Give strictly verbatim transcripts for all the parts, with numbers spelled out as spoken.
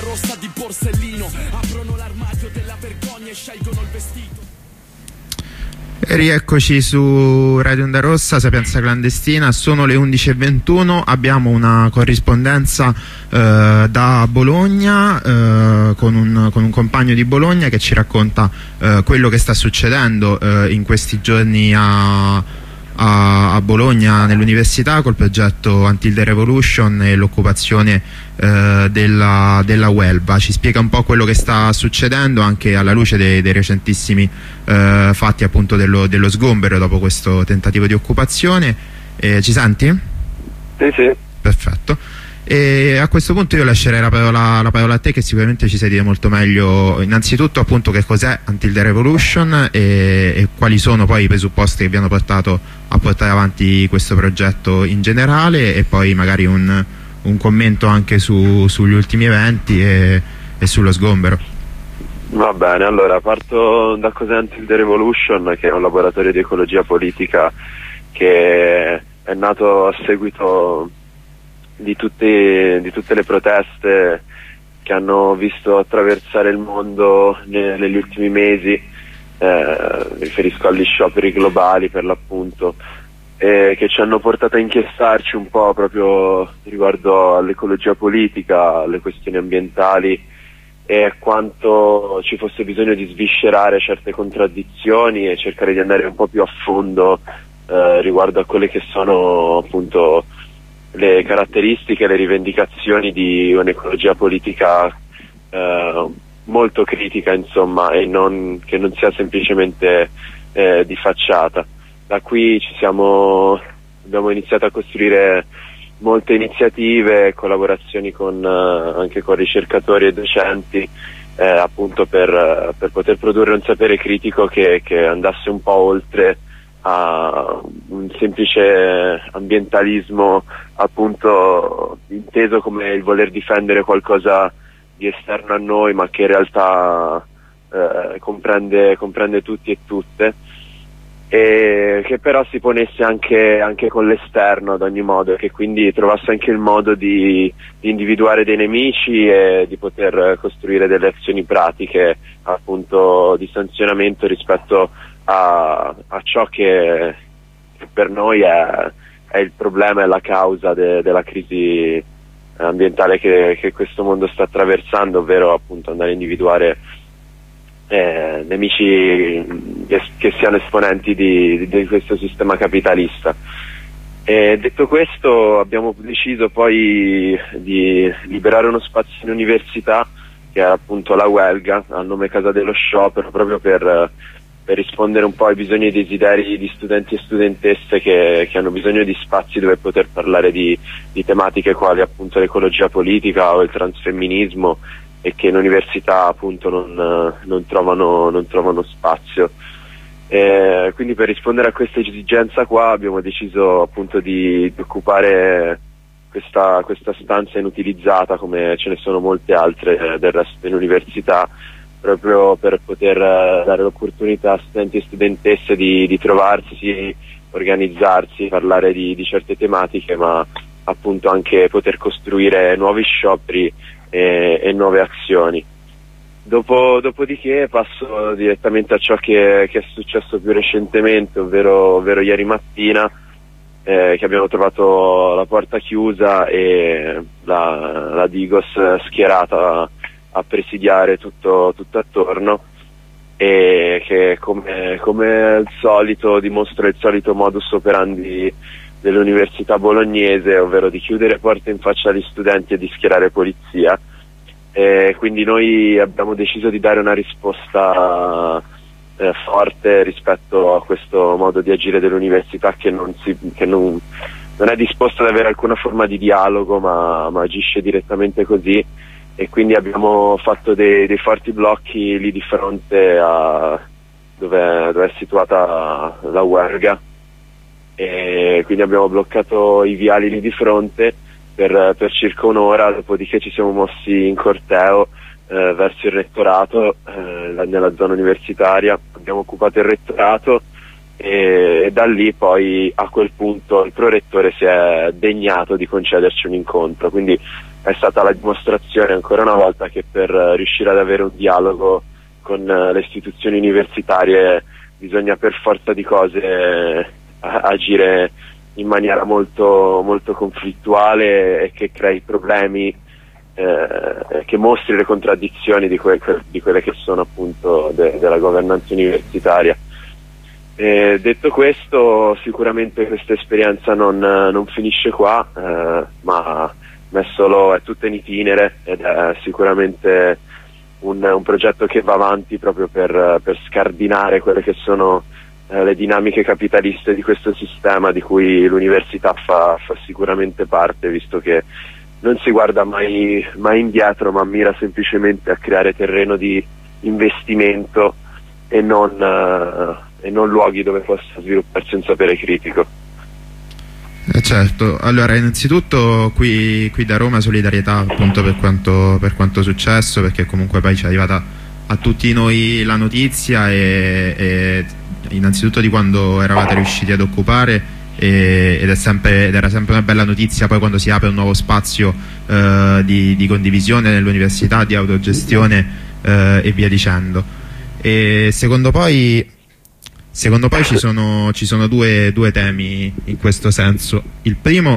rossa di Borsellino, aprono l'armadio della vergogna e scelgono il vestito. E rieccoci su Radio Onda Rossa, Sapienza Clandestina. Sono le undici e ventuno, abbiamo una corrispondenza eh, da Bologna eh, con, un, con un compagno di Bologna che ci racconta eh, quello che sta succedendo eh, in questi giorni a, a, a Bologna nell'università col progetto Until the Revolution e l'occupazione eh, della, della Huelva. Ci spiega un po' quello che sta succedendo anche alla luce dei, dei recentissimi eh, fatti appunto dello, dello sgombero dopo questo tentativo di occupazione. Eh, ci senti? Sì, sì. Perfetto. E a questo punto io lascerei la parola, la parola a te, che sicuramente ci sai dire molto meglio innanzitutto appunto che cos'è Until the Revolution e, e quali sono poi i presupposti che vi hanno portato a portare avanti questo progetto in generale, e poi magari un, un commento anche su, sugli ultimi eventi e, e sullo sgombero. Va bene, allora parto da cos'è Until the Revolution, che è un laboratorio di ecologia politica che è nato a seguito di tutte, di tutte le proteste che hanno visto attraversare il mondo ne, negli ultimi mesi. Eh, mi riferisco agli scioperi globali per l'appunto, eh, che ci hanno portato a inchiestarci un po' proprio riguardo all'ecologia politica, alle questioni ambientali e quanto ci fosse bisogno di sviscerare certe contraddizioni e cercare di andare un po' più a fondo eh, riguardo a quelle che sono appunto le caratteristiche e le rivendicazioni di un'ecologia politica eh, molto critica, insomma, e non, che non sia semplicemente eh, di facciata. Da qui ci siamo, abbiamo iniziato a costruire molte iniziative, collaborazioni con, uh, anche con ricercatori e docenti, eh, appunto per, per poter produrre un sapere critico che, che andasse un po' oltre a un semplice ambientalismo, appunto inteso come il voler difendere qualcosa di esterno a noi, ma che in realtà eh, comprende, comprende tutti e tutte, e che però si ponesse anche, anche con l'esterno ad ogni modo, e che quindi trovasse anche il modo di, di individuare dei nemici e di poter costruire delle azioni pratiche appunto di sanzionamento rispetto a, a ciò che, che per noi è, è il problema e la causa de, della crisi ambientale che, che questo mondo sta attraversando, ovvero appunto andare a individuare Eh, nemici che, che siano esponenti di, di questo sistema capitalista. E detto questo, abbiamo deciso poi di liberare uno spazio in università, che era appunto la Huelga, al nome Casa dello Sciopero, proprio per, per rispondere un po' ai bisogni e desideri di studenti e studentesse che, che hanno bisogno di spazi dove poter parlare di, di tematiche quali appunto l'ecologia politica o il transfemminismo, e che in università appunto non, non, trovano, non trovano spazio. E quindi per rispondere a questa esigenza qua abbiamo deciso appunto di, di occupare questa, questa stanza inutilizzata, come ce ne sono molte altre del resto dell'università, proprio per poter dare l'opportunità a studenti e studentesse di, di trovarsi, organizzarsi, parlare di, di certe tematiche, ma appunto anche poter costruire nuovi scioperi E, e nuove azioni. Dopo, dopodiché passo direttamente a ciò che, che è successo più recentemente, ovvero, ovvero ieri mattina, eh, che abbiamo trovato la porta chiusa e la, la Digos schierata a, a presidiare tutto, tutto attorno, e che come, come al solito dimostra il solito modus operandi dell'università bolognese, ovvero di chiudere porte in faccia agli studenti e di schierare polizia. E quindi noi abbiamo deciso di dare una risposta eh, forte rispetto a questo modo di agire dell'università, che, non, si, che non, non è disposto ad avere alcuna forma di dialogo, ma, ma agisce direttamente così, e quindi abbiamo fatto dei, dei forti blocchi lì di fronte a dove, dove è situata la Huelga, e quindi abbiamo bloccato i viali lì di fronte per, per circa un'ora, dopodiché ci siamo mossi in corteo eh, verso il rettorato, eh, nella zona universitaria. Abbiamo occupato il rettorato e, e da lì poi a quel punto il prorettore si è degnato di concederci un incontro, quindi è stata la dimostrazione ancora una volta che per riuscire ad avere un dialogo con le istituzioni universitarie bisogna per forza di cose agire in maniera molto, molto conflittuale e che crei problemi, eh, che mostri le contraddizioni di, que di quelle che sono appunto de della governanza universitaria. E detto questo, sicuramente questa esperienza non, non finisce qua, eh, ma è, solo, è tutta in itinere ed è sicuramente un, un progetto che va avanti proprio per, per scardinare quelle che sono eh, le dinamiche capitaliste di questo sistema di cui l'università fa, fa sicuramente parte, visto che non si guarda mai, mai indietro, ma mira semplicemente a creare terreno di investimento e non, uh, e non luoghi dove possa svilupparsi un sapere critico. Eh certo, allora innanzitutto qui, qui da Roma solidarietà appunto per quanto, per quanto successo, perché comunque poi ci è arrivata a tutti noi la notizia e, e innanzitutto di quando eravate riusciti ad occupare e, ed, è sempre, ed era sempre una bella notizia poi quando si apre un nuovo spazio eh, di, di condivisione nell'università, di autogestione eh, e via dicendo. E secondo poi Secondo poi ci sono, ci sono due, due temi in questo senso. Il primo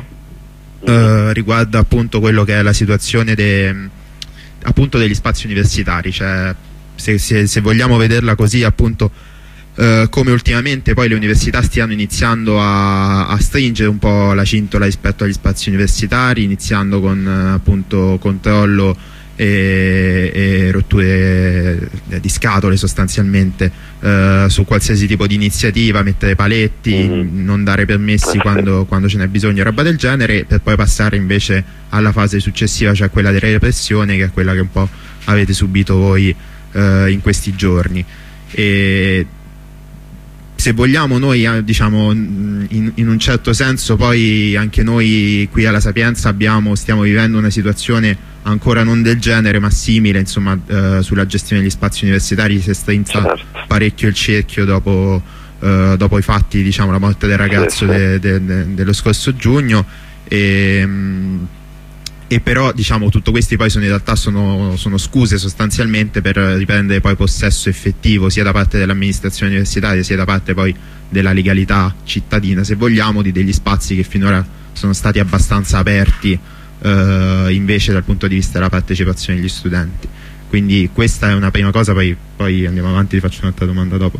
eh, riguarda appunto quello che è la situazione de, appunto degli spazi universitari, cioè se, se, se vogliamo vederla così appunto eh, come ultimamente poi le università stiano iniziando a, a stringere un po' la cintola rispetto agli spazi universitari, iniziando con appunto controllo E, e rotture di scatole sostanzialmente eh, su qualsiasi tipo di iniziativa, mettere paletti, mm. non dare permessi quando, quando ce n'è bisogno, roba del genere, per poi passare invece alla fase successiva, cioè quella della repressione, che è quella che un po' avete subito voi eh, in questi giorni. E se vogliamo noi diciamo in, in un certo senso poi anche noi qui alla Sapienza abbiamo, stiamo vivendo una situazione ancora non del genere ma simile, insomma eh, sulla gestione degli spazi universitari si è strinta certo. parecchio il cerchio dopo, eh, dopo i fatti, diciamo la morte del ragazzo de, de, de, dello scorso giugno e, mh, e però diciamo tutto questi poi sono in realtà sono, sono scuse sostanzialmente per riprendere poi possesso effettivo sia da parte dell'amministrazione universitaria sia da parte poi della legalità cittadina, se vogliamo, di degli spazi che finora sono stati abbastanza aperti Uh, invece dal punto di vista della partecipazione degli studenti. Quindi questa è una prima cosa, poi, poi andiamo avanti, ti faccio un'altra domanda dopo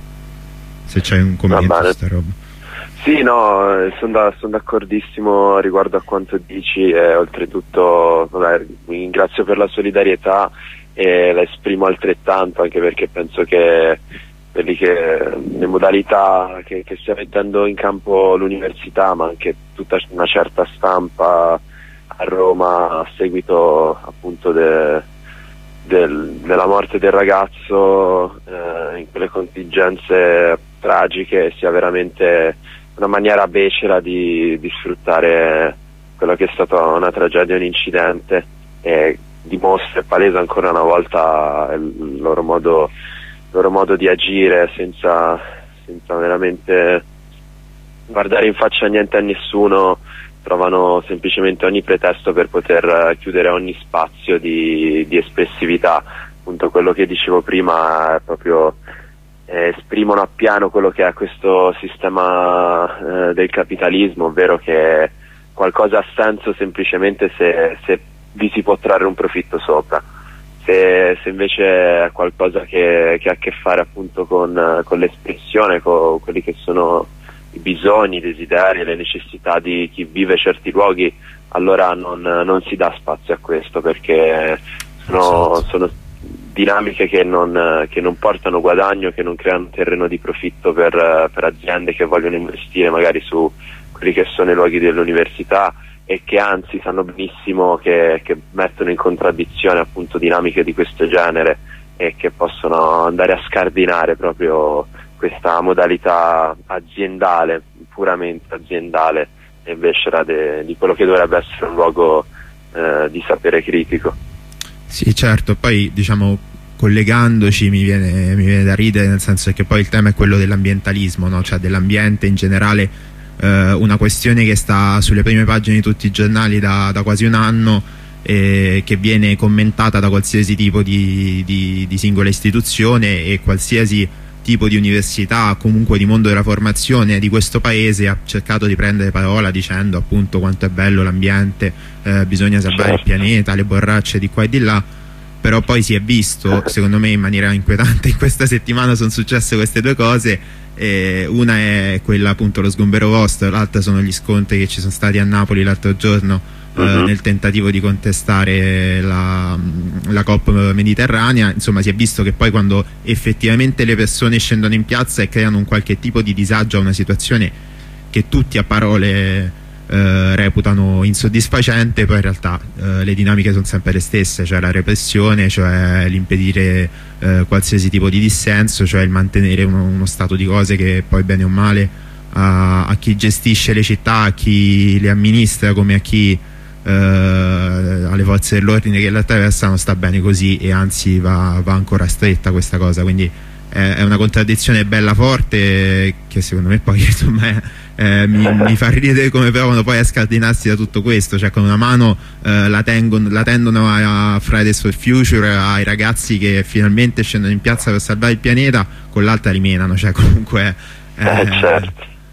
se c'hai un commento su questa roba. Sì, no, sono son d'accordissimo riguardo a quanto dici e oltretutto vabbè, mi ringrazio per la solidarietà e la esprimo altrettanto, anche perché penso che, che le modalità che, che stia mettendo in campo l'università ma anche tutta una certa stampa a Roma a seguito appunto de, del, della morte del ragazzo eh, in quelle contingenze tragiche sia veramente una maniera becera di, di sfruttare quello che è stata una tragedia, un incidente, e dimostra e palesa ancora una volta il loro modo, il loro modo di agire senza, senza veramente guardare in faccia niente a nessuno. Trovano semplicemente ogni pretesto per poter chiudere ogni spazio di, di espressività. Appunto quello che dicevo prima è proprio eh, esprimono appieno quello che è questo sistema eh, del capitalismo, ovvero che qualcosa ha senso semplicemente se, se vi si può trarre un profitto sopra. Se, se invece è qualcosa che, che ha a che fare appunto con, con l'espressione, con quelli che sono i bisogni, i desideri, le necessità di chi vive certi luoghi, allora non, non si dà spazio a questo, perché sono, sono dinamiche che non, che non portano guadagno, che non creano terreno di profitto per, per aziende che vogliono investire magari su quelli che sono i luoghi dell'università e che anzi sanno benissimo che, che mettono in contraddizione appunto dinamiche di questo genere e che possono andare a scardinare proprio questa modalità aziendale, puramente aziendale, invece de, di quello che dovrebbe essere un luogo eh, di sapere critico. Sì, certo, poi diciamo collegandoci mi viene, mi viene da ridere, nel senso che poi il tema è quello dell'ambientalismo, no? Cioè dell'ambiente in generale, eh, una questione che sta sulle prime pagine di tutti i giornali da, da quasi un anno, eh, che viene commentata da qualsiasi tipo di, di, di singola istituzione, e qualsiasi tipo di università, comunque di mondo della formazione di questo paese ha cercato di prendere parola dicendo appunto quanto è bello l'ambiente, eh, bisogna salvare il pianeta, le borracce di qua e di là. Però poi si è visto, secondo me in maniera inquietante, in questa settimana sono successe queste due cose, eh, una è quella appunto lo sgombero vostro, l'altra sono gli scontri che ci sono stati a Napoli l'altro giorno, eh, uh-huh. nel tentativo di contestare la, la COP mediterranea. Insomma, si è visto che poi quando effettivamente le persone scendono in piazza e creano un qualche tipo di disagio a una situazione che tutti a parole Eh, reputano insoddisfacente, poi in realtà eh, le dinamiche sono sempre le stesse, cioè la repressione, cioè l'impedire eh, qualsiasi tipo di dissenso, cioè il mantenere uno, uno stato di cose che poi bene o male a, a chi gestisce le città, a chi le amministra, come a chi eh, alle forze dell'ordine che le attraversano, sta bene così, e anzi va, va ancora stretta questa cosa. Quindi è una contraddizione bella forte che secondo me poi insomma è, eh, mi, mi fa ridere come provano poi a scardinarsi da tutto questo, cioè con una mano eh, la, tengono, la tendono a, a Fridays for Future, ai ragazzi che finalmente scendono in piazza per salvare il pianeta, con l'altra li menano, cioè comunque eh, eh, certo.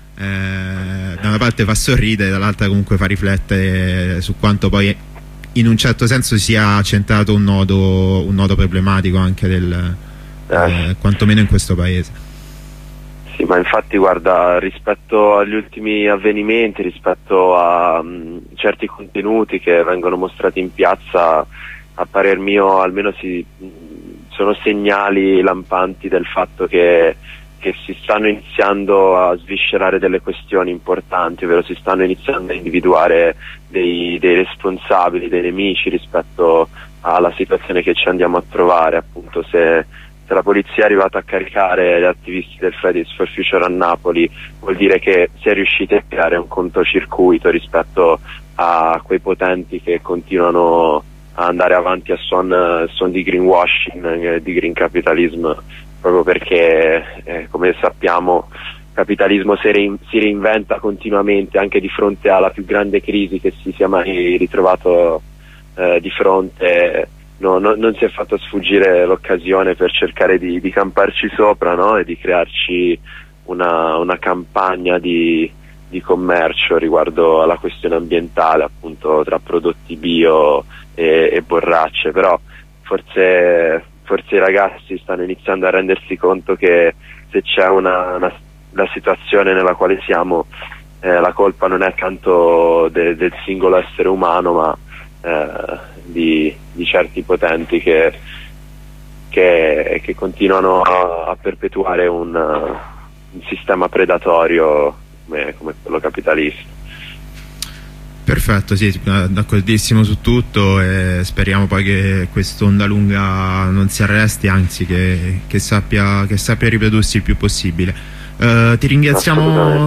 eh, da una parte fa sorridere, dall'altra comunque fa riflettere su quanto poi in un certo senso sia centrato un nodo, un nodo problematico anche del Eh, quantomeno in questo paese. Sì, ma infatti guarda, rispetto agli ultimi avvenimenti, rispetto a mh, certi contenuti che vengono mostrati in piazza, a parer mio almeno si, mh, sono segnali lampanti del fatto che, che si stanno iniziando a sviscerare delle questioni importanti, ovvero si stanno iniziando a individuare dei, dei responsabili, dei nemici rispetto alla situazione che ci andiamo a trovare. Appunto, se Se la polizia è arrivata a caricare gli attivisti del Fridays for Future a Napoli, vuol dire che si è riusciti a creare un cortocircuito rispetto a quei potenti che continuano a andare avanti a suon, suon di greenwashing, di green capitalism, proprio perché eh, come sappiamo il capitalismo si, rein, si reinventa continuamente, anche di fronte alla più grande crisi che si sia mai ritrovato eh, di fronte. No, no, non si è fatto sfuggire l'occasione per cercare di, di camparci sopra, no? E di crearci una, una campagna di, di commercio riguardo alla questione ambientale, appunto tra prodotti bio e, e borracce. Però forse, forse i ragazzi stanno iniziando a rendersi conto che se c'è una, una la situazione nella quale siamo, eh, la colpa non è tanto de, del singolo essere umano, ma eh, Di, di certi potenti che, che, che continuano a, a perpetuare un, uh, un sistema predatorio come, come quello capitalista. Perfetto, sì, d'accordissimo su tutto, e speriamo poi che quest'onda lunga non si arresti, anzi che, che, sappia, che sappia riprodursi il più possibile. Uh, ti ringraziamo.